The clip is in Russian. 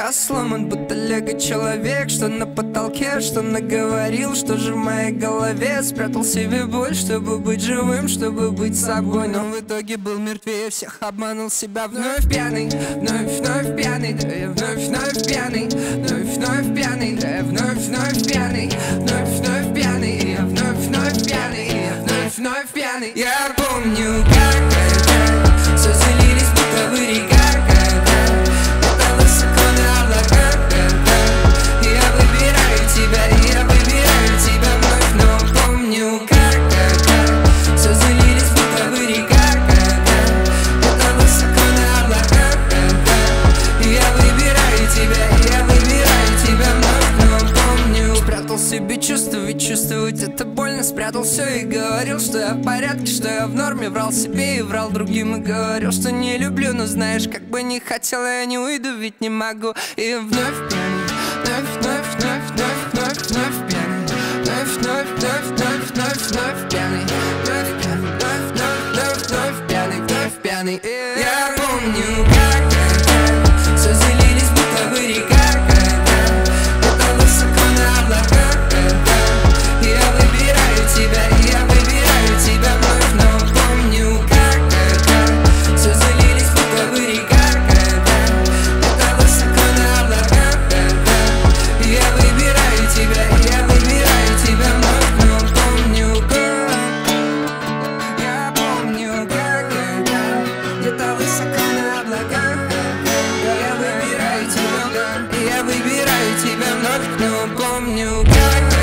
Я сломан, будто лего-человек, что на потолке, что наговорил, что же в моей голове. Спрятал себе боль, чтобы быть живым, чтобы быть собой. Но в итоге был мертвее всех, обманул себя. Вновь пьяный, вновь пьяный, да я вновь пьяный, вновь пьяный, да я вновь пьяный, вновь пьяный, я вновь пьяный, я вновь пьяный. Я помню, как это, все залились, будто в реках. Это высоко на облаках. Я выбираю тебя вновь, но помню, как это, все залились, будто в реках. Это высоко на облаках. Я выбираю тебя вновь, но помню. Спрятал себе чувства, ведь чувствовать это больно. Спрятал все и говорил, что я в порядке, что я в норме. Врал себе и врал другим и говорил, что не люблю. Но знаешь, как бы не хотел, я не уйду, ведь не могу. И вновь пьяный, вновь пьяный, вновь пьяный, вновь пьяный. Я помню, как это, все залились, будто в реках. Это высоко на облаках. Я выбираю тебя вновь, но помню, как это, все залились, будто в реках. Это высоко на облаках. Я выбираю тебя вновь, но помню, я помню, как это, где-то высоко на облаках. Я выбираю тебя вновь, но помню, как